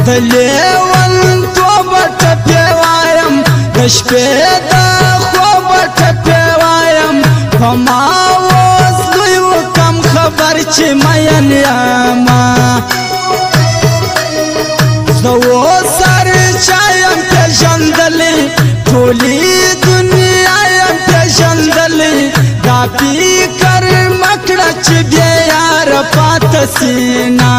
د لیوان توبه ټپې وایم د شپې د خوبه ټپې وایم په ما اوس لوی وکم خبر چې مین یما زه اوس هر چا یم پېژندلی ټولې دنیا یم پېژندلی دا فکر مه کړه چې بې یاره پاته سینا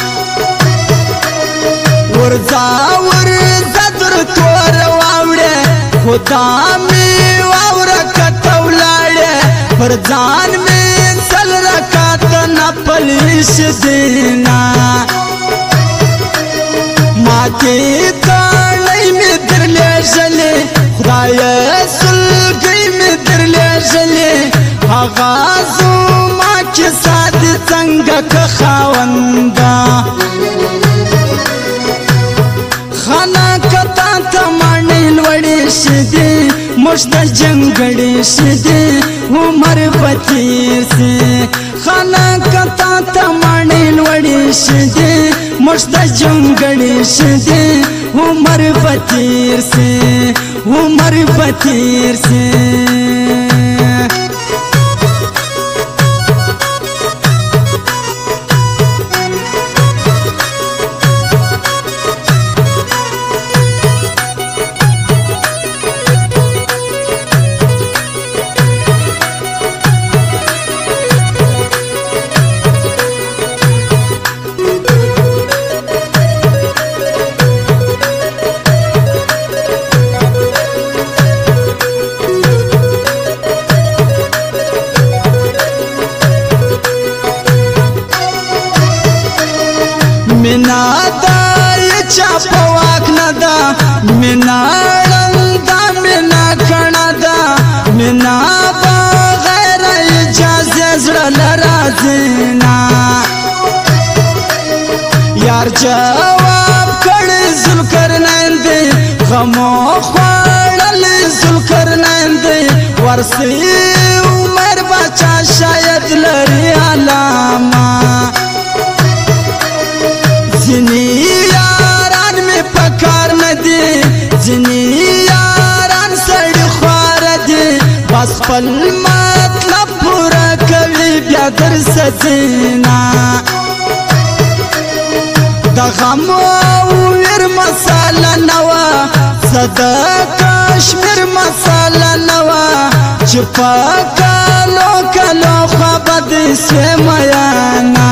ورځه ورځه در توره واوړې خدا مې واوره که ته ولاړې پر ځان مې سل رکاته نفل ایښدینا ماتې تڼۍ مې درلېږلې خدایه سلګۍ مې درلېږلې هغه زما کیسه دې څنګه که خاونده خانه کتا ته ماڼۍ لوړې شدې موږ د جنګړې شدې عمر به تېر سي خانه کتا ته ماڼۍ لوړې شدې موږ د جنګړې شدې عمر به تېر سي عمر به تېر سي مینا دا یې چا په واک نه ده مینا ړنده مینا کڼه ده مینا بغیر اجازې زړه نه راځي نه یار جواب کړی ذوالقرنین دی غمو خوړلی ذوالقرنین دی ورسي عمر بچا شاید لري علامه ځینې یاران مې په کار نه دي ځینې یاران سړي خواره دي بس خپل مطلب پوره کوي بیا درسه ځینا د غم او ویر مساله نه وه زه د کشمیر مساله نه وه چې په کلو کلو خوا به دې سوې میانه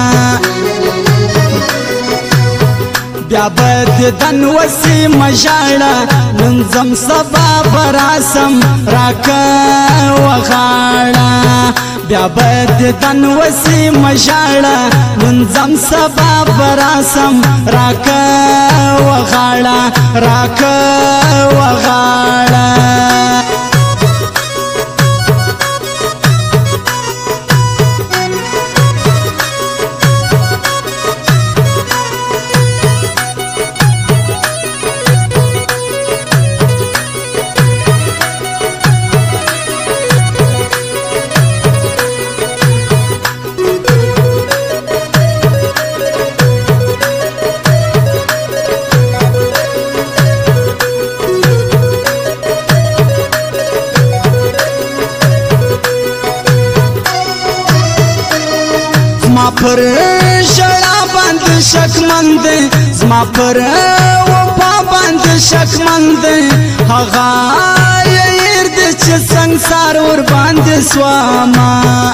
بیا به دیدن وسي مژاړه نن ځم سبا به راسم راکه وغاړه بیا به دیدن وسي مژاړه نن ځم سبا به راسم راکه وغاړه راکه وغاړه زما پر ژړا باندې شکمن دی زما پر وفا باندې شکمن دی هغه یې هېر دی چې سنګسار ور باندې سوامه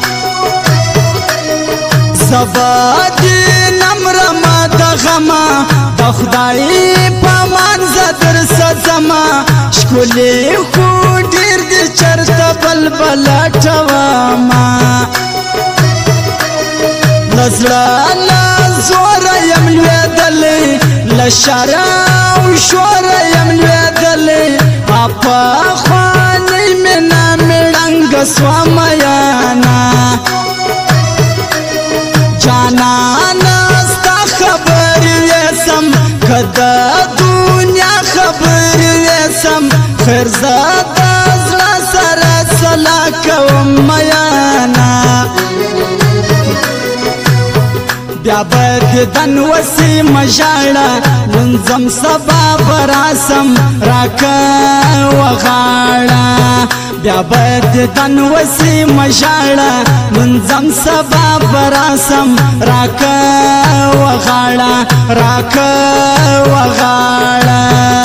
زه به دې نمرمه د غمه د خدای په امان زه درسه ځمه ښکلې خو ډېر دي چېرته بل به لټومه له زړه له زوره یم لوېدلی له شره او شوره یم لوېدلی پخوانۍ مینه مې ړنګه سوه میانه جانانه ستا خبرې ویسم که د دنیا خبرې ویسم خیر زه د زړه سره صلاح کوم میانه بیا بد دن وسی مجاړه منظم سبا براسم راکا وغاړه بیا بد دن وسی مجاړه منظم سبا براسم راکا وغاړه راکا وغاړه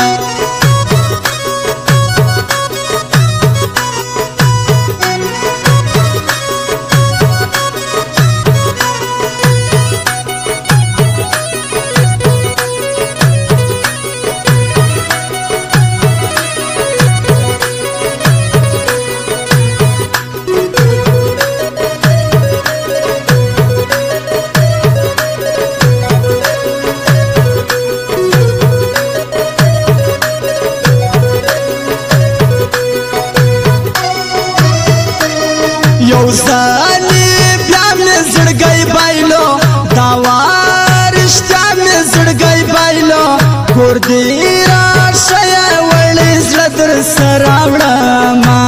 یو ځلی بیا مې زړګی بایلو دا وارشتیا مې زړګی بایلو کور دې راشه وړې زړه در سره وړمه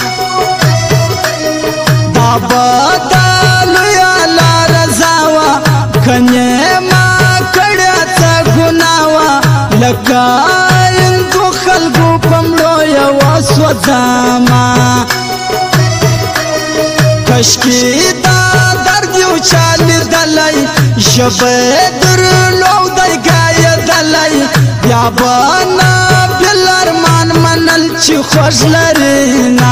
دا به لویه لاره زه وه کنې ما کړې څه ګناه وه لکه هندو خلکو په مړو یوه سوځمه کشکی دا درد یو چالی دلی ژبه درلودی ګایدلی بیا به نه بل ارمان منل چې خوږ لري نه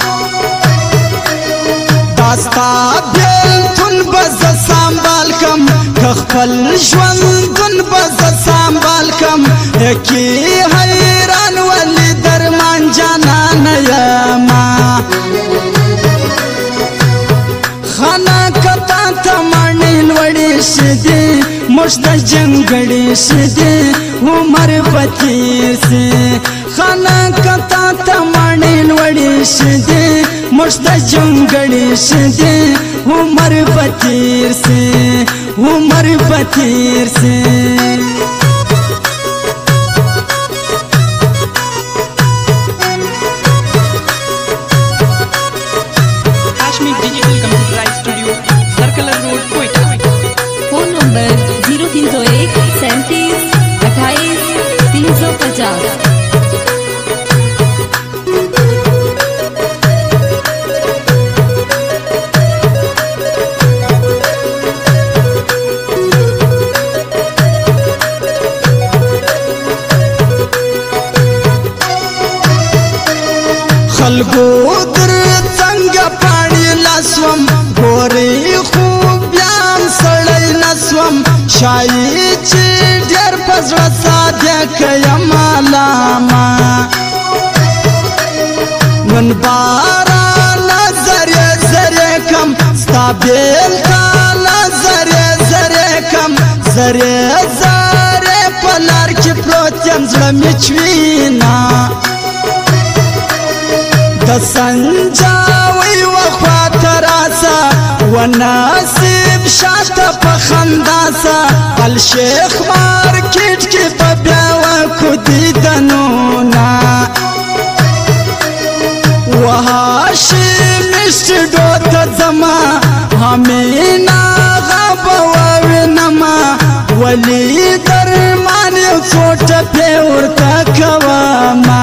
دا ستا بېلتون به زه سنبال کم که خپل ژوندون به زه سنبال کم یکي حیران ولې درمان جانانه یمه خانه کتا تمانی لوڑی شدی مشت جنگڑی شدی عمر بتیر سے خانه کتا تمانی لوڑی شدی مشت جنگڑی شدی عمر بتیر سے عمر بتیر سے خلقو در څنګه پاڼې لاسوم ګورې خوب بیان سړی نسوم شایي چې ډېر په زړه صادق یم علامه نن بارانه زرې زرې کم ستا بېلته له زرې زرې کم زرې زرې په لار کې پروت یم زړه مې چوینه د سنجاوی وخوات راسا وناسب شاته په خندا سا الشیخ مارکیټ کې په بیا وکو دیدنونه وهاشم سټډو ته ځما همینا غبه ووینما ولی درمان یو څو ټپې ورته کومه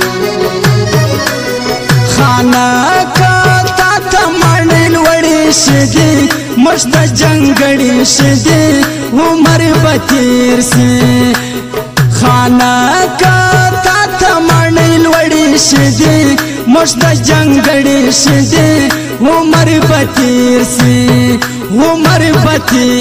خانه کتا تمانی لوڑی شدی مشت جنگڑی شدی عمر بتیر سے خانه کتا تمانی لوڑی شدی مشت جنگڑی شدی عمر بتیر سے عمر بتیر